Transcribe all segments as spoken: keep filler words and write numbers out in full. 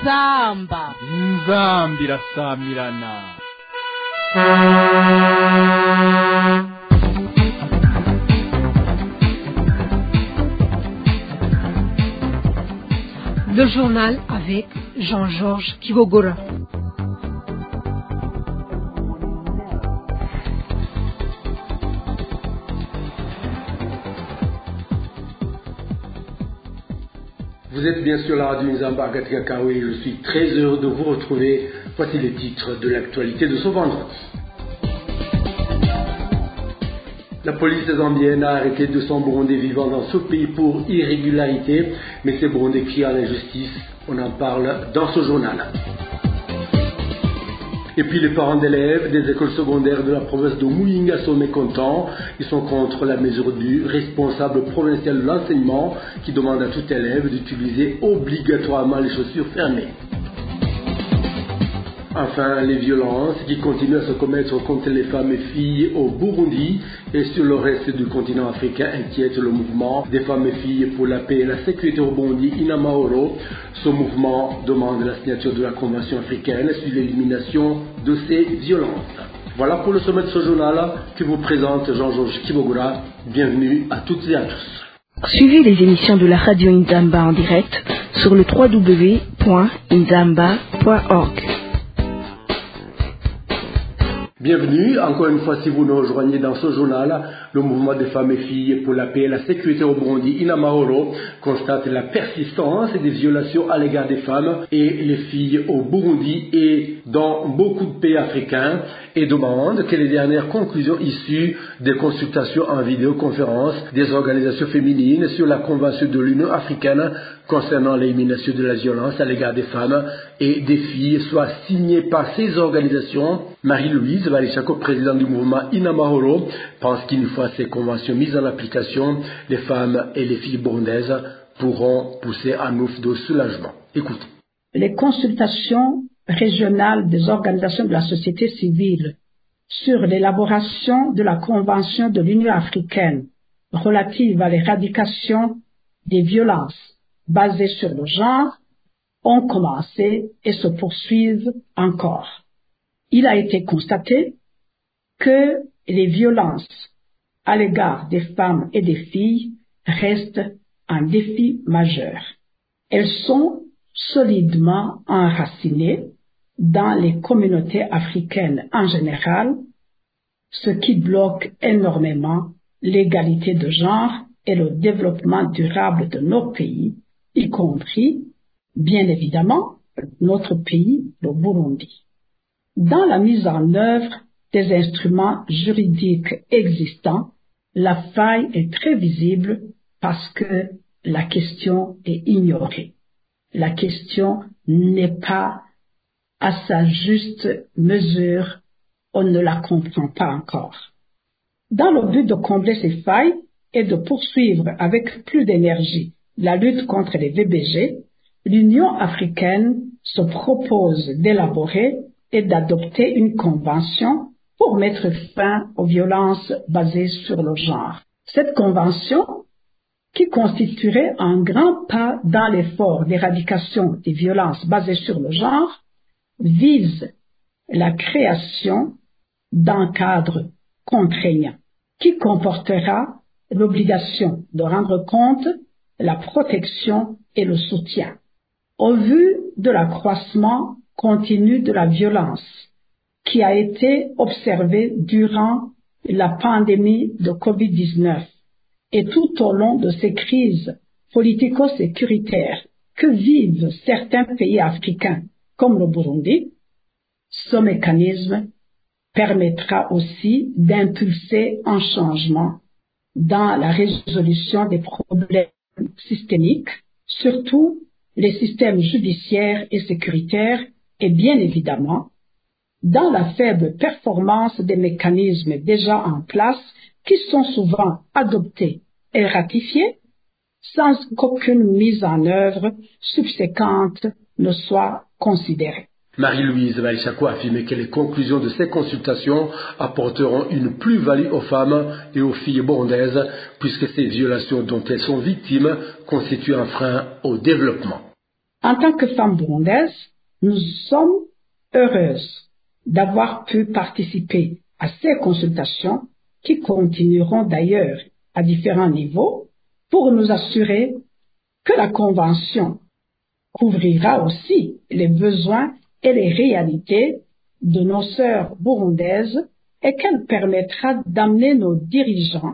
inzamba inzamba irasamirana. Le journal avec Jean-Georges Kibogora. Vous êtes bien sur la radio Nzamba Katikakawe et je suis très heureux de vous retrouver. Voici les titres de l'actualité de ce vendredi. La police zambienne a arrêté deux cents Burundais vivant dans ce pays pour irrégularité, mais ces Burundais crient à l'injustice. On en parle dans ce journal. Et puis les parents d'élèves des écoles secondaires de la province de Muyinga sont mécontents. Ils sont contre la mesure du responsable provincial de l'enseignement qui demande à tout élève d'utiliser obligatoirement les chaussures fermées. Enfin, les violences qui continuent à se commettre contre les femmes et filles au Burundi et sur le reste du continent africain inquiètent le mouvement des femmes et filles pour la paix et la sécurité au Burundi, Inamahoro. Ce mouvement demande la signature de la Convention africaine sur l'élimination de ces violences. Voilà pour le sommet de ce journal que vous présente Jean-Georges Kibogora. Bienvenue à toutes et à tous. Suivez les émissions de la radio Nzamba en direct sur le w w w point nzamba point org. Bienvenue, encore une fois si vous nous rejoignez dans ce journal. Le mouvement des femmes et filles pour la paix et la sécurité au Burundi, Inamahoro, constate la persistance des violations à l'égard des femmes et les filles au Burundi et dans beaucoup de pays africains et demande que les dernières conclusions issues des consultations en vidéoconférence des organisations féminines sur la Convention de l'Union africaine concernant l'élimination de la violence à l'égard des femmes et des filles soient signées par ces organisations. Marie-Louise Valishako, présidente du mouvement Inamahoro, pense qu'une fois ces conventions mises en application, les femmes et les filles burundaises pourront pousser un ouf de soulagement. Écoutez. Les consultations régionales des organisations de la société civile sur l'élaboration de la Convention de l'Union africaine relative à l'éradication des violences basées sur le genre ont commencé et se poursuivent encore. Il a été constaté que les violences à l'égard des femmes et des filles restent un défi majeur. Elles sont solidement enracinées dans les communautés africaines en général, ce qui bloque énormément l'égalité de genre et le développement durable de nos pays, y compris, bien évidemment, notre pays, le Burundi. Dans la mise en œuvre des instruments juridiques existants, la faille est très visible parce que la question est ignorée. La question n'est pas à sa juste mesure, on ne la comprend pas encore. Dans le but de combler ces failles et de poursuivre avec plus d'énergie la lutte contre les V B G, l'Union africaine se propose d'élaborer et d'adopter une convention pour mettre fin aux violences basées sur le genre. Cette convention, qui constituerait un grand pas dans l'effort d'éradication des violences basées sur le genre, vise la création d'un cadre contraignant qui comportera l'obligation de rendre compte, la protection et le soutien. Au vu de l'accroissement continu de la violence qui a été observé durant la pandémie de covid dix-neuf et tout au long de ces crises politico-sécuritaires que vivent certains pays africains comme le Burundi, ce mécanisme permettra aussi d'impulser un changement dans la résolution des problèmes systémiques, surtout les systèmes judiciaires et sécuritaires, et bien évidemment, dans la faible performance des mécanismes déjà en place qui sont souvent adoptés et ratifiés sans qu'aucune mise en œuvre subséquente ne soit considérée. Marie-Louise Valishako a affirmé que les conclusions de ces consultations apporteront une plus-value aux femmes et aux filles burundaises puisque ces violations dont elles sont victimes constituent un frein au développement. En tant que femmes burundaises, nous sommes heureuses d'avoir pu participer à ces consultations qui continueront d'ailleurs à différents niveaux pour nous assurer que la Convention couvrira aussi les besoins et les réalités de nos sœurs burundaises et qu'elle permettra d'amener nos dirigeants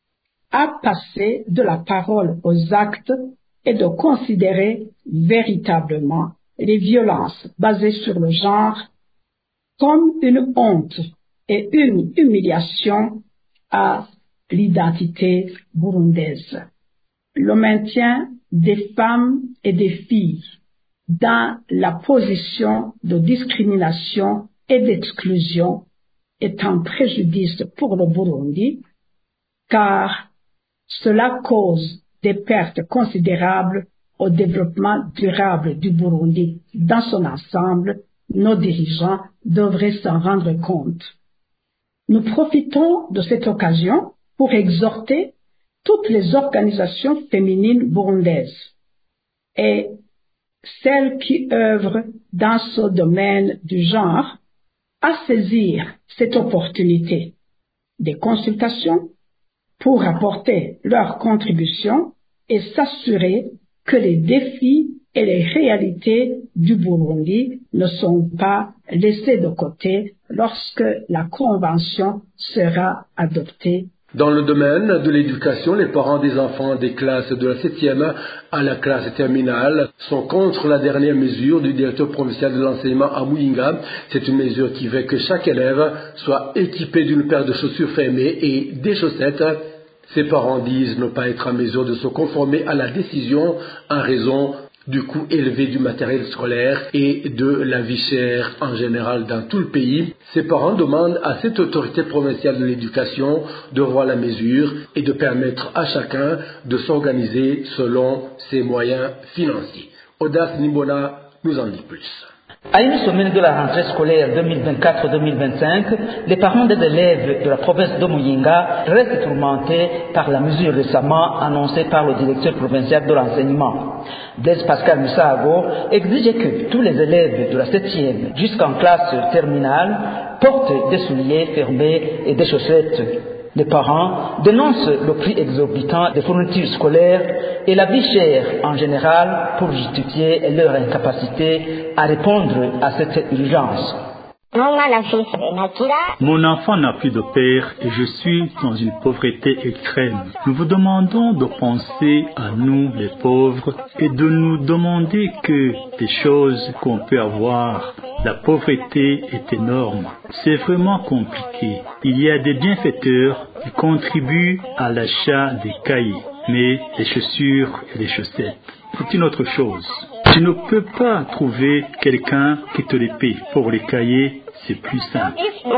à passer de la parole aux actes et de considérer véritablement les violences basées sur le genre comme une honte et une humiliation à l'identité burundaise. Le maintien des femmes et des filles dans la position de discrimination et d'exclusion est un préjudice pour le Burundi, car cela cause des pertes considérables au développement durable du Burundi dans son ensemble. Nos dirigeants devraient s'en rendre compte. Nous profitons de cette occasion pour exhorter toutes les organisations féminines burundaises et celles qui œuvrent dans ce domaine du genre à saisir cette opportunité des consultations pour apporter leur contribution et s'assurer que les défis et les réalités du Burundi ne sont pas laissés de côté lorsque la Convention sera adoptée. Dans le domaine de l'éducation, les parents des enfants des classes de la septième à la classe terminale sont contre la dernière mesure du directeur provincial de l'enseignement à Muyinga. C'est une mesure qui veut que chaque élève soit équipé d'une paire de chaussures fermées et des chaussettes. Ces parents disent ne pas être en mesure de se conformer à la décision en raison du coût élevé du matériel scolaire et de la vie chère en général dans tout le pays. Ces parents demandent à cette autorité provinciale de l'éducation de revoir la mesure et de permettre à chacun de s'organiser selon ses moyens financiers. Audace Nimbona nous en dit plus. À une semaine de la rentrée scolaire deux mille vingt-quatre deux mille vingt-cinq, les parents des élèves de la province de Muyinga restent tourmentés par la mesure récemment annoncée par le directeur provincial de l'enseignement. Blaise Pascal Musago exige que tous les élèves de la septième jusqu'en classe terminale portent des souliers fermés et des chaussettes. Les parents dénoncent le prix exorbitant des fournitures scolaires et la vie chère en général pour justifier leur incapacité à répondre à cette urgence. Mon enfant n'a plus de père et je suis dans une pauvreté extrême. Nous vous demandons de penser à nous, les pauvres, et de nous demander que des choses qu'on peut avoir. La pauvreté est énorme. C'est vraiment compliqué. Il y a des bienfaiteurs qui contribuent à l'achat des cahiers, mais les chaussures et les chaussettes, c'est une autre chose. Tu ne peux pas trouver quelqu'un qui te les paie. Pour les cahiers, c'est plus simple.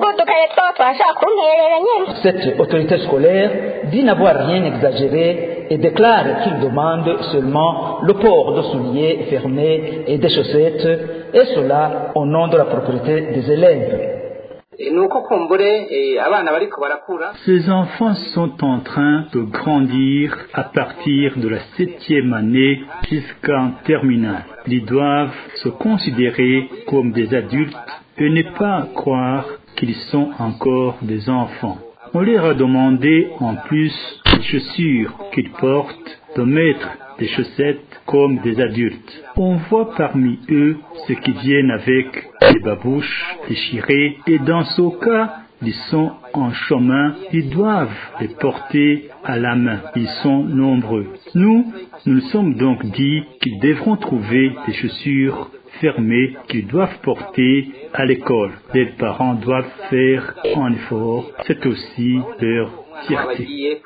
Cette autorité scolaire dit n'avoir rien exagéré et déclare qu'il demande seulement le port de souliers fermés et des chaussettes, et cela au nom de la propriété des élèves. Ces enfants sont en train de grandir à partir de la septième année jusqu'en terminale. Ils doivent se considérer comme des adultes et ne pas croire qu'ils sont encore des enfants. On leur a demandé en plus des chaussures qu'ils portent de mettre des chaussettes comme des adultes. On voit parmi eux ceux qui viennent avec des babouches déchirées et dans ce cas, ils sont en chemin, ils doivent les porter à la main. Ils sont nombreux. Nous, nous nous sommes donc dit qu'ils devront trouver des chaussures fermées qu'ils doivent porter à l'école. Les parents doivent faire un effort. C'est aussi leur fierté.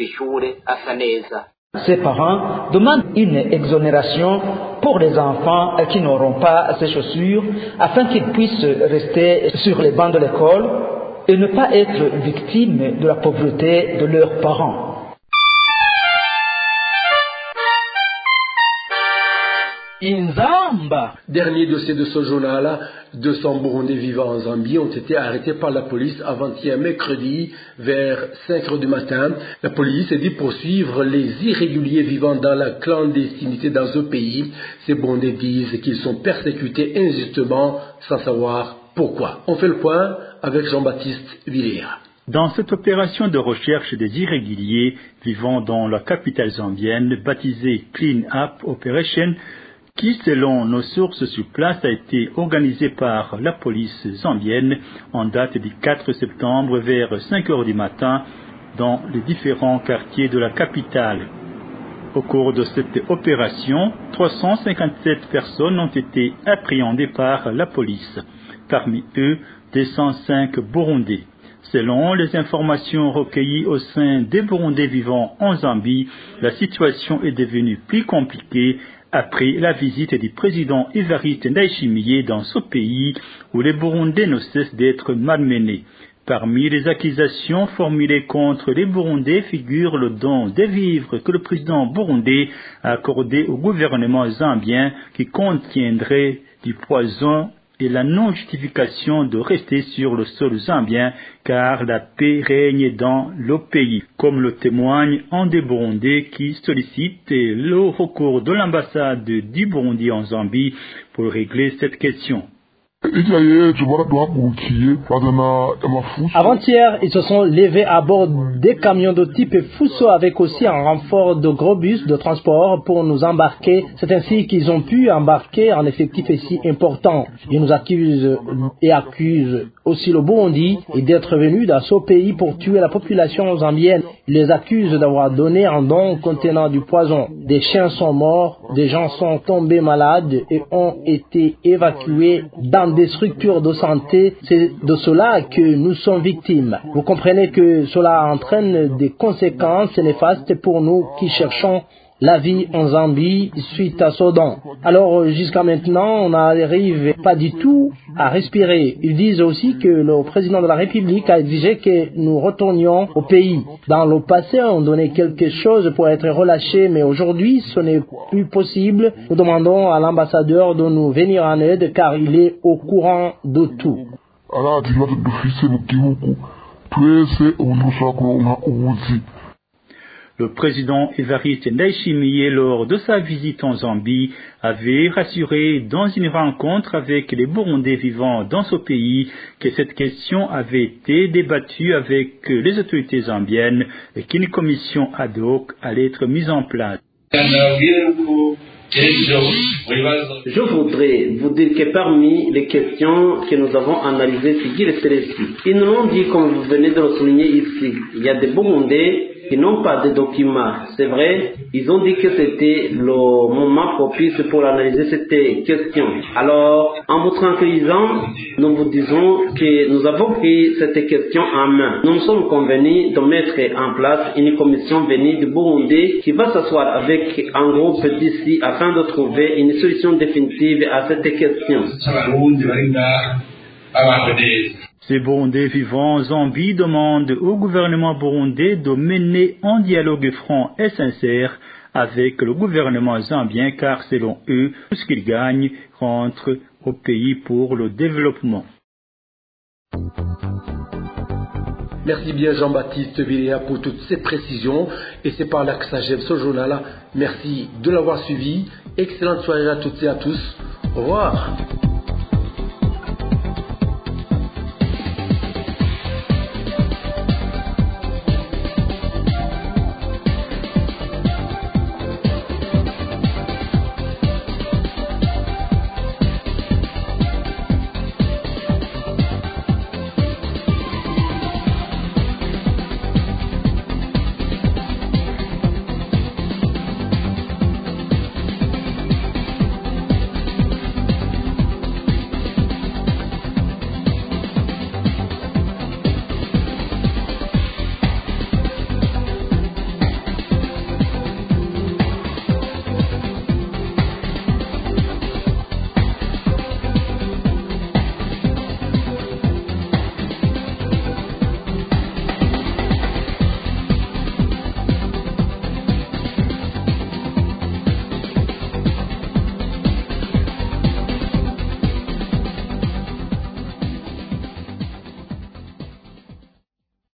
Ces parents demandent une exonération pour les enfants qui n'auront pas ces chaussures afin qu'ils puissent rester sur les bancs de l'école et ne pas être victimes de la pauvreté de leurs parents. Inzamba. Dernier dossier de ce journal, deux cents Burundais vivant en Zambie ont été arrêtés par la police avant-hier mercredi vers cinq heures du matin. La police dit poursuivre les irréguliers vivant dans la clandestinité dans ce pays. Ces Burundais disent qu'ils sont persécutés injustement sans savoir pourquoi. On fait le point avec Jean-Baptiste Villéa. Dans cette opération de recherche des irréguliers vivant dans la capitale zambienne, baptisée Clean Up Operation, qui, selon nos sources sur place, a été organisée par la police zambienne en date du quatre septembre vers cinq heures du matin dans les différents quartiers de la capitale. Au cours de cette opération, trois cent cinquante-sept personnes ont été appréhendées par la police, parmi eux deux cent cinq Burundais. Selon les informations recueillies au sein des Burundais vivant en Zambie, la situation est devenue plus compliquée après la visite du président Evariste Ndayishimiye dans ce pays où les Burundais ne cessent d'être malmenés. Parmi les accusations formulées contre les Burundais figure le don des vivres que le président burundais a accordé au gouvernement zambien qui contiendrait du poison et la non-justification de rester sur le sol zambien car la paix règne dans le pays, comme le témoigne un des Burundais qui sollicite le recours de l'ambassade du Burundi en Zambie pour régler cette question. Avant-hier, ils se sont levés à bord des camions de type Fuso avec aussi un renfort de gros bus de transport pour nous embarquer. C'est ainsi qu'ils ont pu embarquer un effectif si important. Ils nous accusent et accusent aussi le Burundi d'être venus dans ce pays pour tuer la population zambienne. Ils les accusent d'avoir donné un don contenant du poison. Des chiens sont morts, des gens sont tombés malades et ont été évacués dans des structures de santé. C'est de cela que nous sommes victimes. Vous comprenez que cela entraîne des conséquences néfastes pour nous qui cherchons la vie en Zambie suite à ce don. Alors jusqu'à maintenant, on n'arrive pas du tout à respirer. Ils disent aussi que le président de la République a exigé que nous retournions au pays. Dans le passé, on donnait quelque chose pour être relâchés, mais aujourd'hui, ce n'est plus possible. Nous demandons à l'ambassadeur de nous venir en aide car il est au courant de tout. Le président Evariste Ndayishimiye, lors de sa visite en Zambie, avait rassuré dans une rencontre avec les Burundais vivant dans ce pays que cette question avait été débattue avec les autorités zambiennes et qu'une commission ad hoc allait être mise en place. Je voudrais vous dire que parmi les questions que nous avons analysées, figure celle-ci. Ils nous l'ont dit, comme vous venez de le souligner ici, il y a des Burundais qui n'ont pas de documents. C'est vrai, ils ont dit que c'était le moment propice pour analyser cette question. Alors, en vous tranquillisant, nous vous disons que nous avons pris cette question en main. Nous nous sommes convenus de mettre en place une commission venue du Burundi qui va s'asseoir avec un groupe d'ici afin de trouver une solution définitive à cette question. Ces Burundais vivant en Zambie demandent au gouvernement burundais de mener un dialogue franc et sincère avec le gouvernement zambien car selon eux, tout ce qu'ils gagnent rentre au pays pour le développement. Merci bien Jean-Baptiste Villéa pour toutes ces précisions et c'est par là que s'achève ce journal. Merci de l'avoir suivi. Excellente soirée à toutes et à tous. Au revoir.